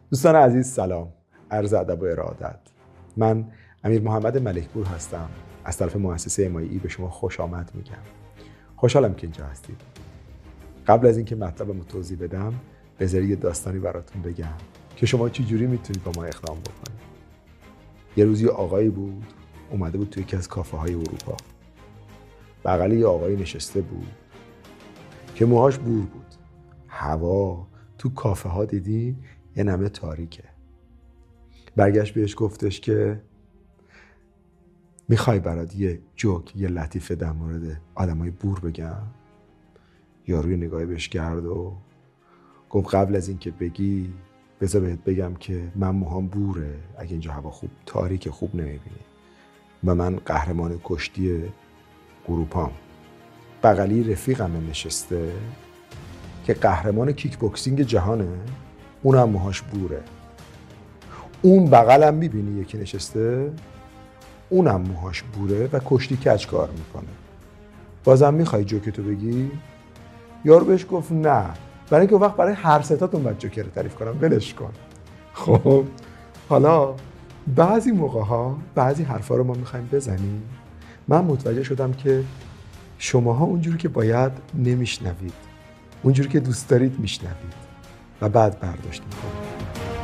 دوستان عزیز سلام، عرض ادب و ارادت. من امیر محمد ملکپور هستم. از طرف مؤسسه امایی به شما خوش آمد میگم. خوشحالم که اینجا هستید. قبل از اینکه مطلبمو توضیح بدم، بذارید یه داستانی براتون بگم که شما چجوری میتونید با ما اقدام بکنید. یه روز یه آقایی بود، اومده بود توی یکی از کافه های اروپا. بغل یه آقایی نشسته بود که موهاش بور بود. هوا تو کافه ها دیدی یه نمه تاریکه. برگشت بهش گفتش که میخوای برات یه جوک، یه لطیفه در مورد آدمای بور بگم؟ یاروی نگاهی بهش کرد و گفت قبل از این که بگی بذار بهت بگم که من موهام بوره، اگه اینجا هوا خوب تاریک خوب نمیبینی و من قهرمان کشتی اروپام. بغلی رفیقم نشسته که قهرمان کیک بوکسینگ جهانه، اونم موهاش بوره. اون بغلم میبینی یکی نشسته، اونم موهاش بوره و کشتی کج کار میکنه. بازم میخوای جوکتو بگی؟ یارو بهش گفت نه، برای اینکه وقت برای هر ستاتون باید جوکر رو تعریف کنم، ولش کن. خب حالا بعضی موقع ها بعضی حرفا رو ما میخوایم بزنیم. من متوجه شدم که شماها اونجوری که باید نمیشنوید، اونجوری که دوست دارید میشنوید و بعد برداشت میکنید.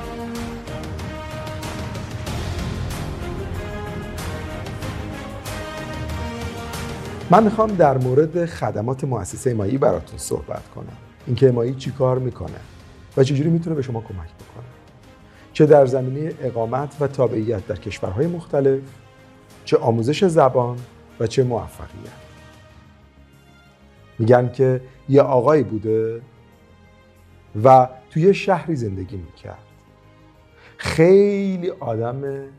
من میخوام در مورد خدمات مؤسسه امایی براتون صحبت کنم. اینکه امایی چی کار میکنه و چجوری میتونه به شما کمک بکنه، چه در زمینه اقامت و تابعیت در کشورهای مختلف، چه آموزش زبان و چه موفقیت. میگن که یه آقایی بوده و توی شهری زندگی میکرد. خیلی آدم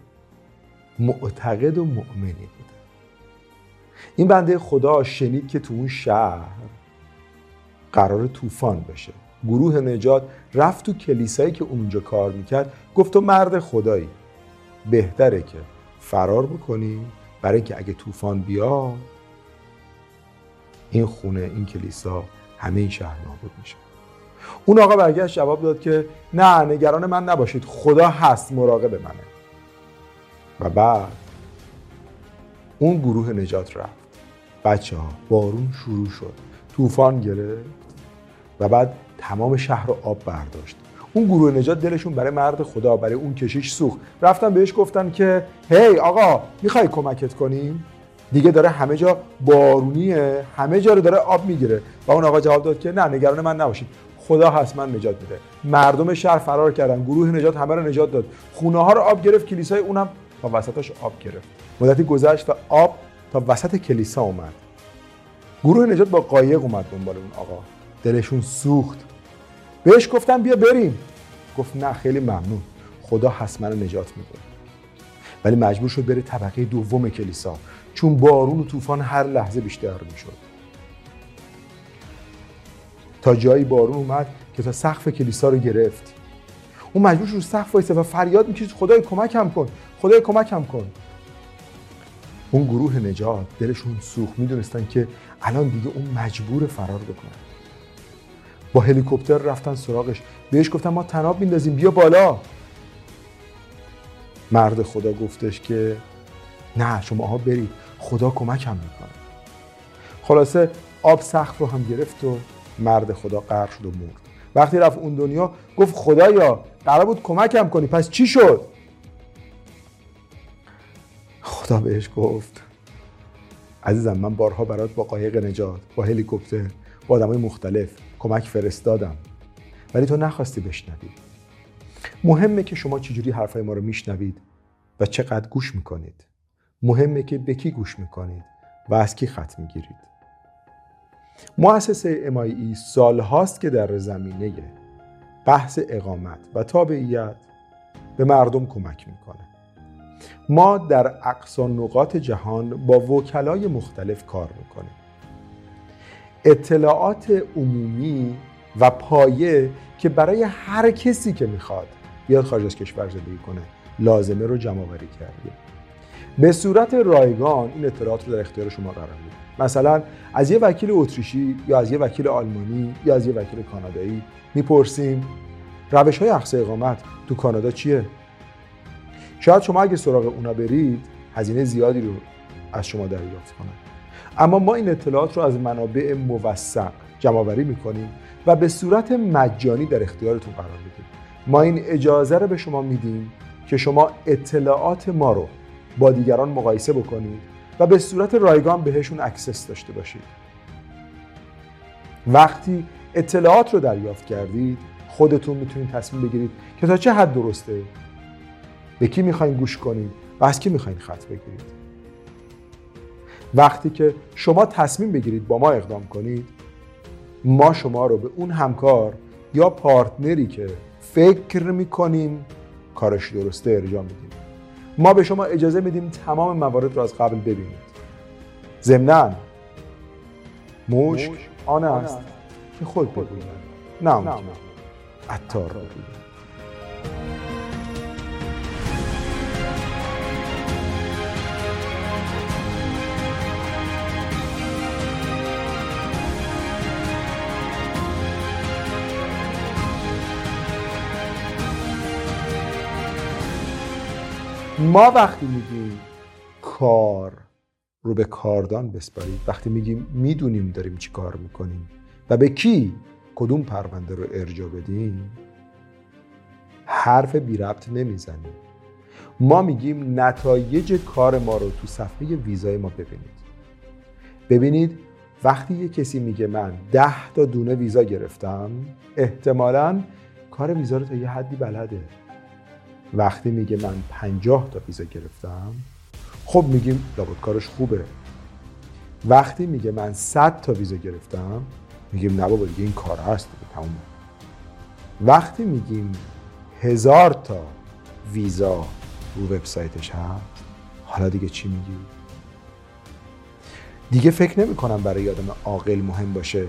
معتقد و مؤمنی بوده. این بنده خدا شنید که تو اون شهر قرار طوفان بشه. گروه نجات رفت تو کلیسایی که اونجا کار میکرد، گفت تو مرد خدایی، بهتره که فرار بکنی برای اینکه اگه طوفان بیاد این خونه، این کلیسا، همه این شهر نابود میشه. اون آقا برگشت جواب داد که نه، نگران من نباشید، خدا هست، مراقب منه. و بعد اون گروه نجات رفت. بچه‌ها بارون شروع شد، طوفان گرفت و بعد تمام شهر رو آب برداشت. اون گروه نجات دلشون برای مرد خدا، برای اون کشیش سوخت. رفتن بهش گفتن که هی آقا، میخوای کمکت کنیم؟ دیگه داره همه جا بارونیه، همه جا رو داره آب میگیره. و اون آقا جواب داد که نه، نگران من نباشید، خدا هست، من نجات میده. مردم شهر فرار کردن، گروه نجات همه رو نجات داد. خونه ها رو آب گرفت، کلیسای اونم تا وسطش آب گرفت. مدتی گذشت و آب تا وسط کلیسا اومد. گروه نجات با قایق اومد دنبال اون آقا. دلشون سوخت. بهش گفتن بیا بریم. گفت نه خیلی ممنون، خدا هست، منو نجات میده. ولی مجبور شد بره طبقه دوم کلیسا، چون بارون و طوفان هر لحظه بیشتر میشد. تا جایی بارون اومد که تا سقف کلیسا رو گرفت. اون مجبور شد رو سقف وایسه و فریاد میکشید خدای کمکم کن، خدای کمکم کن. اون گروه نجات دلشون سوخت، میدونستن که الان دیگه اون مجبور فرار بکنه. با هلیکوپتر رفتن سراغش، بهش گفتن ما طناب میندازیم، بیا بالا. مرد خدا گفتش که نه، شماها برید، خدا کمکم میکنه. خلاصه آب سقف رو هم گرفت و مرد خدا غرق شد و مرد. وقتی رفت اون دنیا گفت خدایا قرار بود کمکم کنی، پس چی شد؟ خدا بهش گفت عزیزم، من بارها برات با قایق نجات، با هلیکوپتر، با آدمای مختلف کمک فرستادم، ولی تو نخواستی بشنوی. مهمه که شما چجوری حرفای ما رو میشنوید و چقدر گوش میکنید. مهمه که به کی گوش میکنید و از کی خط میگیرید. مؤسسه امایی سالهاست که در زمینه بحث اقامت و تابعیت به مردم کمک میکنه. ما در اقصا نقاط جهان با وکلای مختلف کار میکنیم. اطلاعات عمومی و پایه که برای هر کسی که میخواد بیاد خارج از کشور زندگی کنه لازمه رو جمع آوری کردیم. به صورت رایگان این اطلاعات رو در اختیار شما قرار میدیم. مثلا از یه وکیل اتریشی یا از یه وکیل آلمانی یا از یه وکیل کانادایی میپرسیم روش‌های اقصا اقامت تو کانادا چیه؟ شاید شما اگه سراغ اونا برید هزینه زیادی رو از شما دریافت کنن. اما ما این اطلاعات رو از منابع موثق جمع‌آوری می‌کنیم و به صورت مجانی در اختیارتون قرار میدیم. ما این اجازه رو به شما میدیم که شما اطلاعات ما رو با دیگران مقایسه بکنید و به صورت رایگان بهشون اکسس داشته باشید. وقتی اطلاعات رو دریافت کردید، خودتون میتونید تصمیم بگیرید که تا چه حد درسته، به کی میخواین گوش کنید و از کی میخواین خط بگیرید. وقتی که شما تصمیم بگیرید با ما اقدام کنید، ما شما رو به اون همکار یا پارتنری که فکر میکنیم کارش درسته ارجاع میدیم. ما به شما اجازه میدیم تمام موارد رو از قبل ببینید. ضمناً مشک آن است که خود بگوید، نه اون که عطار بگوید. ما وقتی میگیم کار رو به کاردان بسپارید، وقتی میگیم میدونیم داریم چی کار میکنیم و به کی کدوم پرونده رو ارجاع بدیم، حرف بی ربط نمیزنیم. ما میگیم نتایج کار ما رو تو صفحه ویزای ما ببینید. وقتی یه کسی میگه من 10 تا دونه ویزا گرفتم، احتمالاً کار ویزا رو تا یه حدی بلده. وقتی میگه من 50 تا ویزا گرفتم، خب میگیم لابد کارش خوبه. وقتی میگه من 100 تا ویزا گرفتم، میگیم نه بابا دیگه این کار هست دیگه تمومه. وقتی میگیم 1000 تا ویزا رو وبسایتش هست، حالا دیگه چی میگی؟ دیگه فکر نمی کنم برای آدم عاقل مهم باشه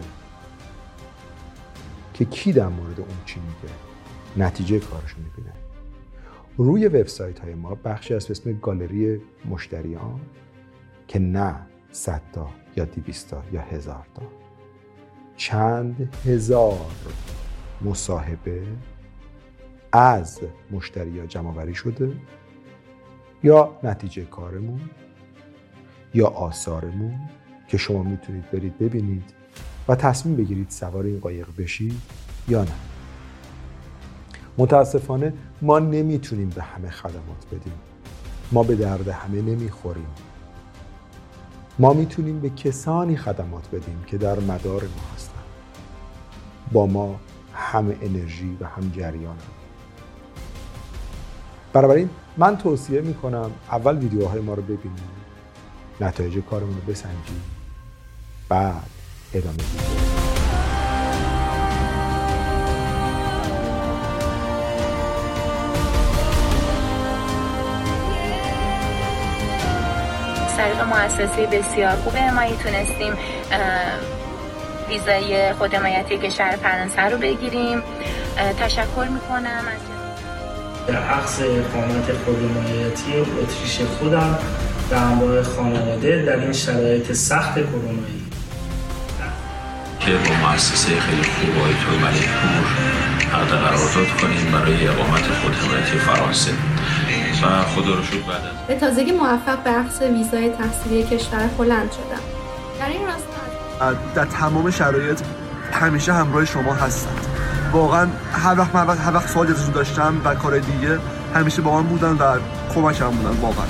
که کی در مورد اون چی میگه، نتیجه کارشو میبینه. روی وبسایت های ما بخشی از اسم گالری مشتریان که نه 100 تا یا 200 تا یا 1000 تا، چند هزار مصاحبه از مشتریان جمع‌آوری شده، یا نتیجه کارمون یا آثارمون که شما میتونید برید ببینید و تصمیم بگیرید سوار این قایق بشید یا نه. متاسفانه ما نمیتونیم به همه خدمات بدیم. ما به درد همه نمیخوریم. ما میتونیم به کسانی خدمات بدیم که در مدار ما هستن، با ما هم انرژی و هم جریان هم. بنابراین من توصیه میکنم اول ویدیوهای ما رو ببینید، نتایج کارمون رو بسنجید، بعد ادامه بدید. طریق مؤسسه بسیار خوب حمایتی تونستیم ویزای خود حمایتی کشور فرانسه رو بگیریم. تشکر میکنم از اخذ اقامت خود حمایتی اتریش خودم به همراه خانواده در این شرایط سخت کرونایی که با مؤسسه خیلی خوب آیت ملک پور عقد قرارداد کنیم برای اقامت خود حمایتی فرانسه و خدا رو شکر بعد از به تازگی موفق به اخذ ویزای تحصیلی کشور هلند شدم. در این راستا در تمام شرایط همیشه همراه شما هستند. واقعا هر وقت سوالی ازشون داشتم و کار دیگه همیشه با من بودن و کمکم بودن. واقعا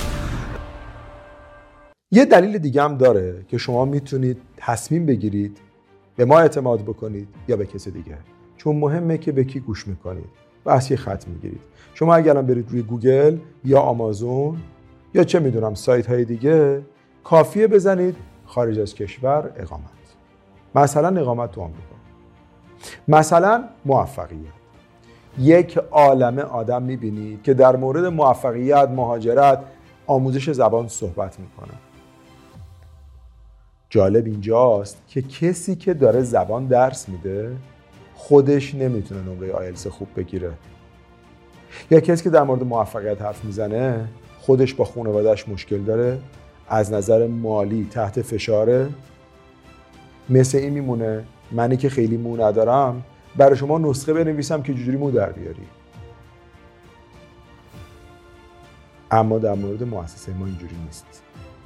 یه دلیل دیگه هم داره که شما میتونید تصمیم بگیرید به ما اعتماد بکنید یا به کسی دیگه، چون مهمه که به کی گوش میکنید و از کی خط میگیرید. شما اگر الان برید روی گوگل یا آمازون یا چه میدونم سایت های دیگه، کافیه بزنید خارج از کشور اقامت، مثلا اقامت تو آمریکا، مثلا موفقیت. یک عالمه آدم میبینید که در مورد موفقیت، مهاجرت، آموزش زبان صحبت میکنن. جالب اینجاست که کسی که داره زبان درس میده خودش نمیتونه نمره آیلتس خوب بگیره، یا کسی که در مورد موفقیت حرف میزنه خودش با خانواده‌اش مشکل داره، از نظر مالی تحت فشاره. مثل این میمونه منی که خیلی مو ندارم برای شما نسخه بنویسم که چجوری مو در بیاری. اما در مورد مؤسسه ما اینجوری نیست.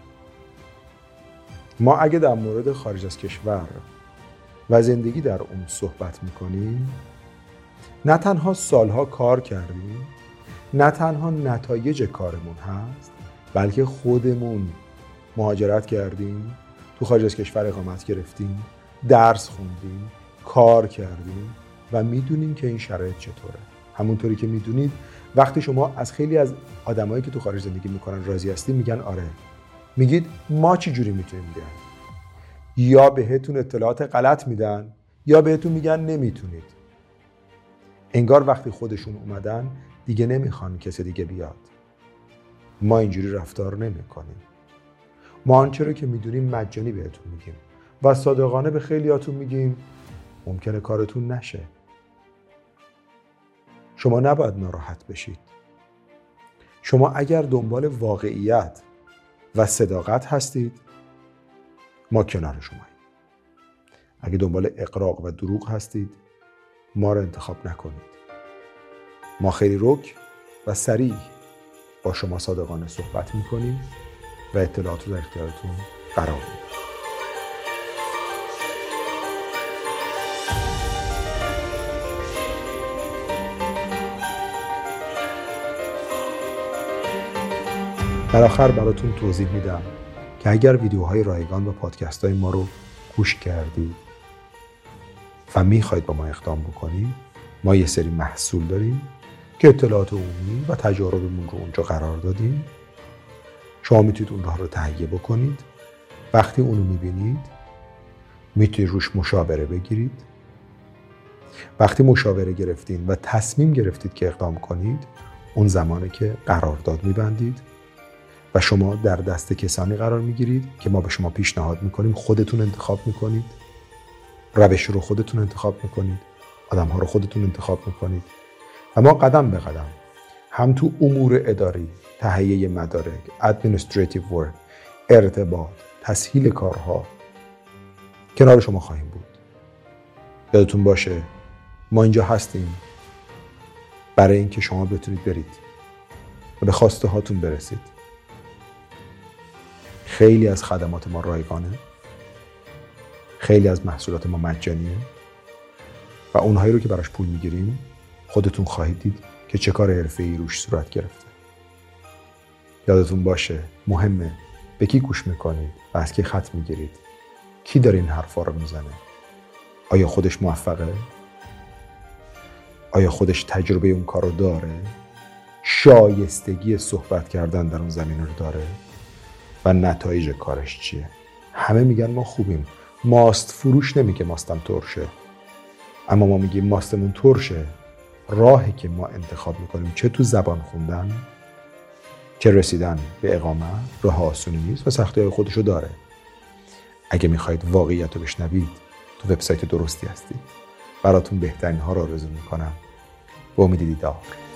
ما اگه در مورد خارج از کشور و زندگی در اون صحبت میکنیم، نه تنها سالها کار کردیم، نه تنها نتایج کارمون هست، بلکه خودمون مهاجرت کردیم، تو خارج از کشور اقامت گرفتیم، درس خوندیم، کار کردیم و میدونیم که این شرایط چطوره. همونطوری که میدونید وقتی شما از خیلی از آدمایی که تو خارج زندگی میکنن راضی هستید، میگن آره. میگید ما چی جوری میتونیم بیایم؟ یا بهتون اطلاعات غلط میدن یا بهتون میگن نمیتونید. انگار وقتی خودشون اومدن دیگه نمیخوان کسی دیگه بیاد. ما اینجوری رفتار نمیکنیم. ما آنچه رو که میدونیم مجانی بهتون میگیم و صادقانه به خیلیاتون میگیم ممکنه کارتون نشه. شما نباید ناراحت بشید. شما اگر دنبال واقعیت و صداقت هستید، ما کنار شماییم. اگه دنبال اغراق و دروغ هستید، ما رو انتخاب نکنید. ما خیلی رک و سریع با شما صادقانه صحبت میکنیم و اطلاعات رو در اختیارتون قرار میدیم. در آخر براتون توضیح میدم که اگر ویدیوهای رایگان و پادکست های ما رو گوش کردید و میخواید با ما اقدام بکنید، ما یه سری محصول داریم که اطلاعات عمومی و تجاربمون رو اونجا قرار دادیم. شما میتونید اونها رو تهیه بکنید. وقتی اونو میبینید میتونید روش مشاوره بگیرید. وقتی مشاوره گرفتین و تصمیم گرفتید که اقدام کنید، اون زمانه که قرارداد میبندید و شما در دست کسانی قرار میگیرید که ما به شما پیشنهاد میکنیم. خودتون انتخاب میکنید، روش رو خودتون انتخاب میکنید، آدم‌ها رو خودتون انتخاب میکنید و ما قدم به قدم هم تو امور اداری، تهیه مدارک، administrative work، ارتباط، تسهیل کارها کنار شما خواهیم بود. یادتون باشه ما اینجا هستیم برای اینکه شما بتونید برید و به خواسته هاتون برسید. خیلی از خدمات ما رایگانه، خیلی از محصولات ما مجانیه و اونهایی رو که براش پول میگیریم خودتون خواهید دید که چه کار حرفه‌ای روش صورت گرفته. یادتون باشه مهمه به کی گوش میکنید و از کی خط میگیرید. کی داره این حرفا رو میزنه؟ آیا خودش موفقه؟ آیا خودش تجربه اون کار رو داره؟ شایستگی صحبت کردن در اون زمینه رو داره؟ و نتایج کارش چیه؟ همه میگن ما خوبیم. ماست فروش نمیگه ماستم ترشه، اما ما میگیم ماستمون ترشه. راهی که ما انتخاب میکنیم چه تو زبان خوندن، چه رسیدن به اقامت، راه آسونی نیست و سختی‌های خودشو داره. اگه میخواید واقعیت رو بشنوید، تو وبسایت درستی هستید. براتون بهترین ها رو آرزو میکنم. با امید دیدار.